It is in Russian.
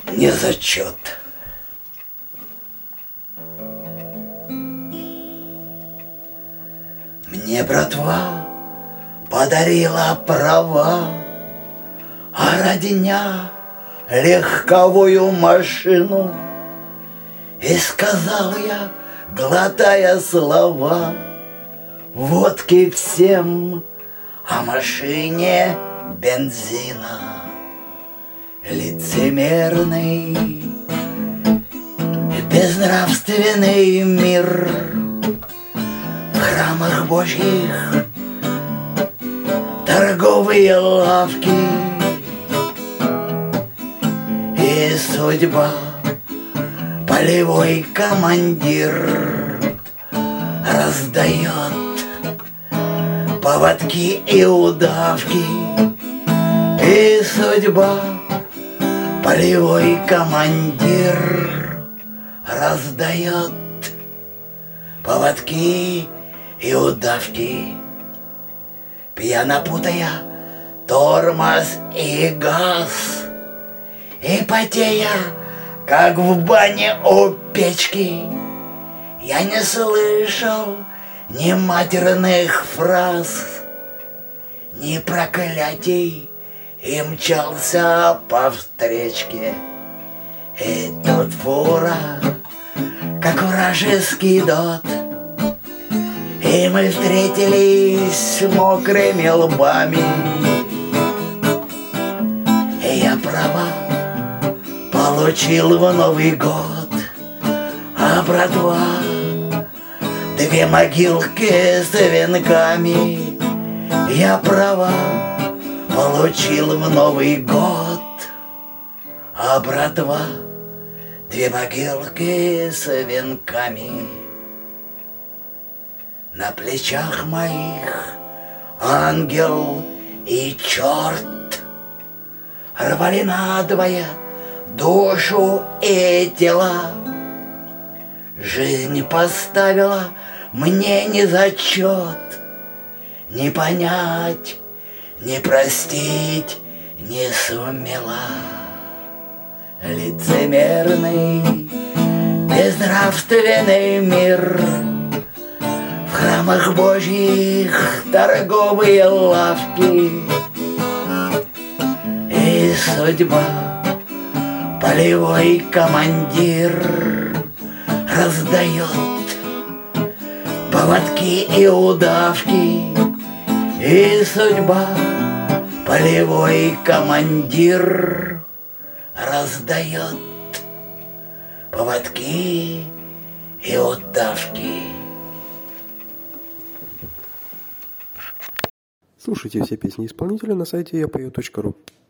не зачет. Мне братва подарила права, а родня легковую машину. И сказал я, глотая слова, водки всем, а машине бензина. Лицемерный, безнравственный мир в храмах Божьих торговые лавки. И судьба, полевой командир, раздает поводки и удавки. И судьба, полевой командир, раздает поводки и удавки. Пьяно путая тормоз и газ, и потея, как в бане у печки, я не слышал ни матерных фраз, ни проклятий, и мчался по встречке. И тут фура, как вражеский дот, и мы встретились мокрыми лбами. И я права получил в Новый год, а братва две могилки с венками. Я права получил в Новый год, а братва две могилки с венками. На плечах моих ангел и черт рвали надвое душу и тела. Жизнь поставила мне не зачет, не понять, не простить не сумела. Лицемерный, безнравственный мир в храмах Божьих торговые лавки. И судьба, полевой командир, раздает поводки и удавки. И судьба, полевой командир, раздает поводки и удавки. Слушайте все песни исполнителя на сайте yapою.ru.